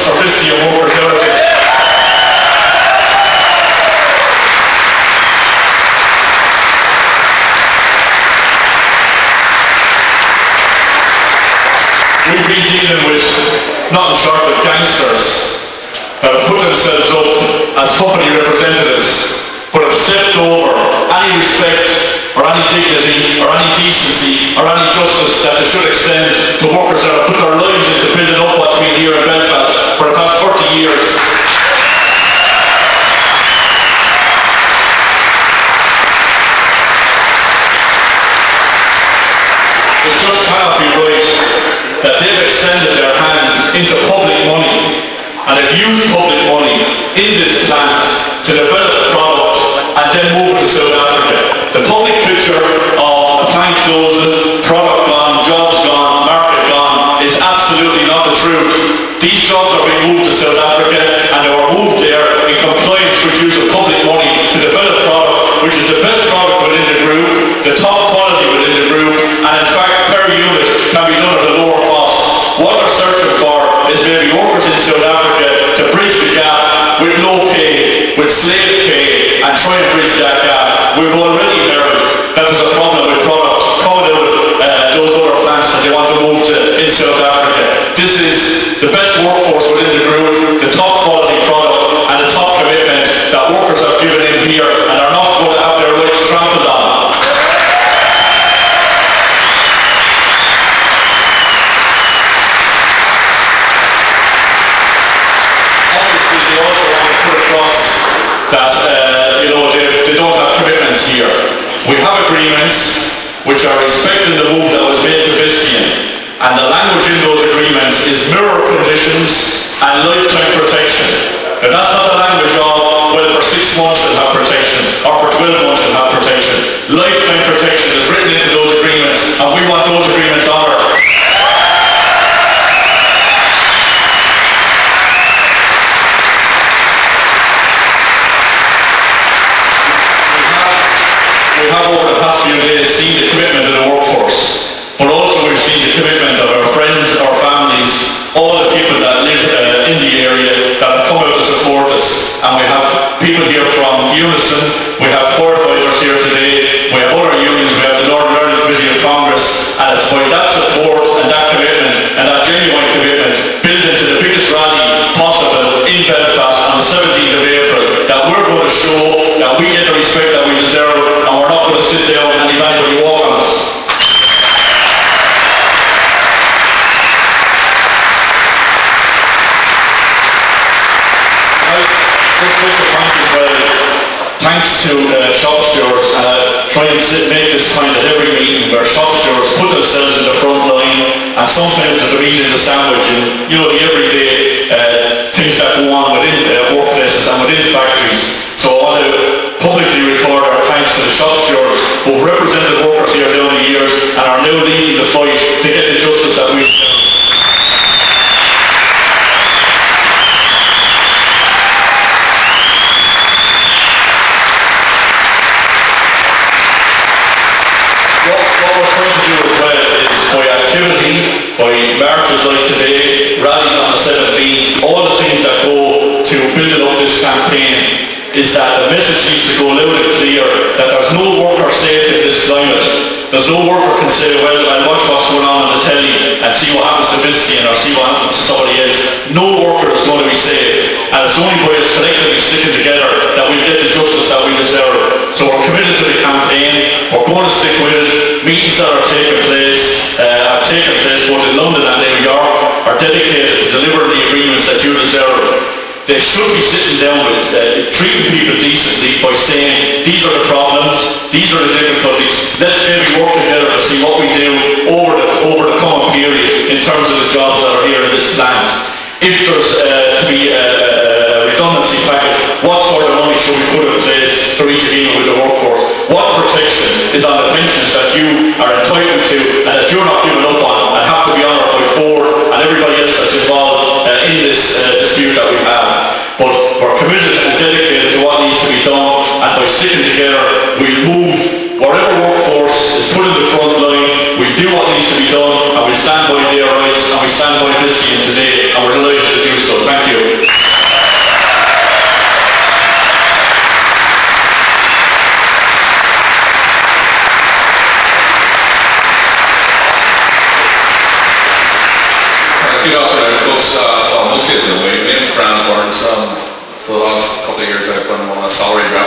for Vistian workers out of this. We've been dealing with nothing short of gangsters that have put themselves up as company representatives, but have stepped over any respect or any dignity or any decency or any justice that they should extend to workers that have put their lives into building up what's been here in Belfast for the past 30 years. It just cannot be right that they've extended their hand into public money and have used public money in this plant to develop the product and then move it to South Africa. The public picture of a plant closing, product gone, jobs gone, market gone is absolutely not the truth. These jobs are being moved to South Africa and they were moved there in compliance with use of public money to develop product which is the best product within the group, the top quality within the group, and in fact per unit can be done at a lower cost. What they're searching for is maybe workers in South Africa to bridge the gap with low pay, with slave pay, and try and bridge that gap. We've already heard that there's a problem with product coming out of those other plants that they want to move to in South Africa. This is the best workforce within the group, the top quality product, and the top commitment that workers have given in here and are not going to have their rights trampled on. They also want to put across that they don't have commitments here. We have agreements which are respecting the move that was made to Vistian, and the language in those agreements is mirror conditions and lifetime protection. Now that's not the language of, well, for 6 months you'll have protection, or for 12 months you'll have protection. Lifetime protection is written into those agreements, and we want those agreements honoured. We have over the past few days seen the commitment of the workforce, but also we've seen the commitment of our friends, our families, all the people that live in the area that have come out to support us. And we have people here from Unison, we have firefighters here today, we have other unions, we have the Northern Ireland Committee of Congress, and it's by that support and that commitment and that genuine commitment built into the biggest rally possible in Belfast on the 17th of April that we're going to show that we get the respect that we deserve, and we're not going to sit down and leave anybody walk on us. Let's take the point as well. Thanks to shop stewards, try and make this point at every meeting where shop stewards put themselves in the front line, and sometimes they're eating the sandwich and the everyday things that go on within workplaces and within factories. So I want to publicly record our thanks to the shop stewards who've represented workers here down the years and are now leading the fight to get the justice that we deserve. What we're trying to do as well is by activity, by marches like today, rallies on the 17th, all the things that go to building up this campaign, is that the message needs to go loud and clear that there's no worker safe in this climate. There's no worker can say, well, I'll watch what's going on the telly and see what happens to Vistian or see what happens to somebody else. No worker is going to be safe. And it's only by us collectively sticking together that we'll get the justice that we deserve. So we're committed to the campaign. We're going to stick with it. Meetings that are taking place both in London and New York are dedicated to delivering the agreements that you deserve. They should be sitting down with treating people decently by saying these are the problems, these are the difficulties, let's maybe work together to see what we do over the coming period in terms of the jobs that are here in this plant. If there's to be a redundancy package, what sort of money should we put in place to reach agreement with the workforce? What protection is on the pensions that you are entitled to and that you're not giving up on and have to be honoured by Ford and everybody else that's involved in this dispute that we have? But we're committed and dedicated to what needs to be done, and by sticking together we'll move whatever workforce is put in the front line. We'll do what needs to be done, and we'll stand by their rights, and we stand by Vistian today, and we're delighted to do so. Thank you.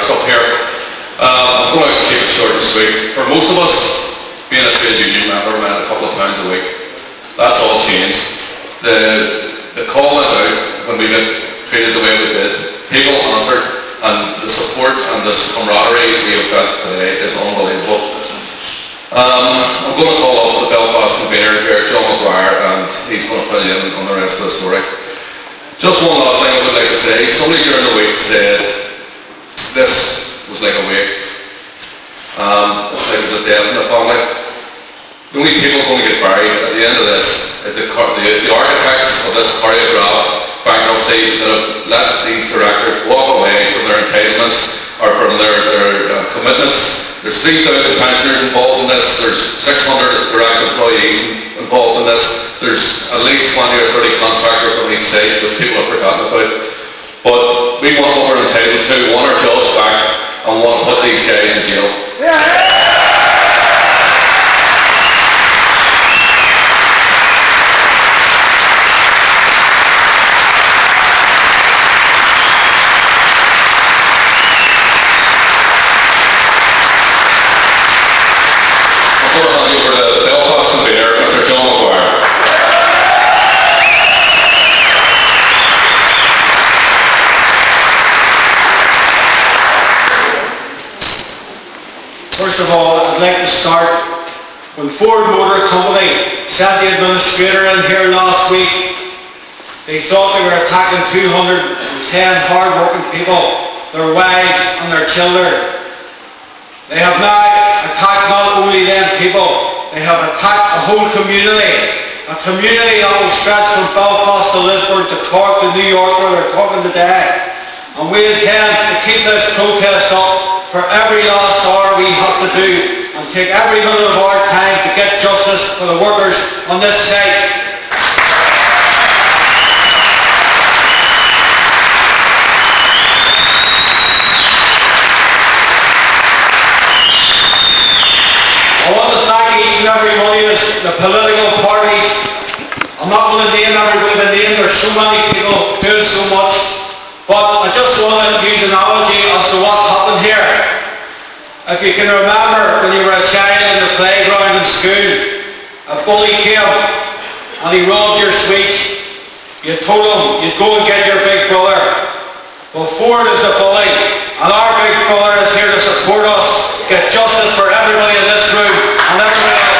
stuff here. I'm going to keep it short and sweet. For most of us, being a trade union member meant a couple of pounds a week. That's all changed. The call went out when we got treated the way we did. People answered, and the support and this camaraderie we have got today is unbelievable. I'm going to call up the Belfast convener here, John McGuire, and he's going to fill you in on the rest of the story. Just one last thing I would like to say. Somebody during the week said this was like a wake. It's like the death in the family. The only people going to get buried at the end of this is the architects of this choreographed bankruptcy that have let these directors walk away from their entitlements or from their commitments. There's 3,000 pensioners involved in this. There's 600 direct employees involved in this. There's at least 20 or 30 contractors on each site that people have forgotten about. But we want what we're entitled to. We want our jobs back and want to put these guys in jail. Yeah. First of all, I'd like to start when Ford Motor Company sent the administrator in here last week. They thought they were attacking 210 hard-working people, their wives and their children. They have now attacked not only them people, they have attacked a whole community, a community that will stretch from Belfast to Lisburn to Cork to New York where they're talking today. And we intend to keep this protest up for every last hour we have to do and take every minute of our time to get justice for the workers on this site. I want to thank each and every one of the political parties. I'm not going to name everybody by name, there's so many people doing so much. But I just want to use an analogy as to what happened here. If you can remember when you were a child in the playground in school, a bully came and he robbed your sweets. You told him you'd go and get your big brother. Well, Ford is a bully and our big brother is here to support us, get justice for everybody in this room and everybody else.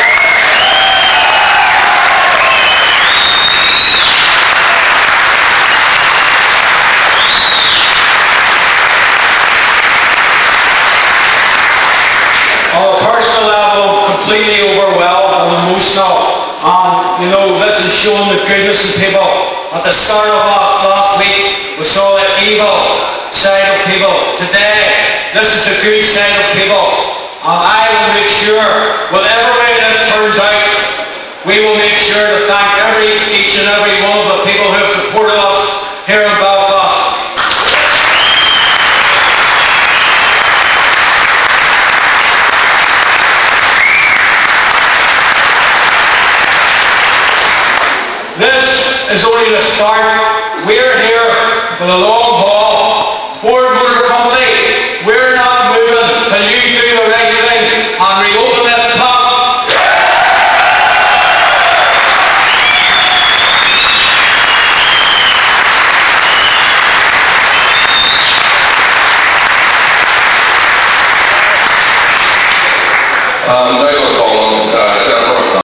Completely overwhelmed and emotional, and this is showing the goodness in people. At the start of last week we saw the evil side of people. Today this is the good side of people, and I will make sure whatever way this turns out, we will make sure to thank each and every one of the people who have supported us here in Belfast. This is only the start. We're here for the long haul. Ford Motor Company, we're not moving till you do the right thing and reopen this plant. Now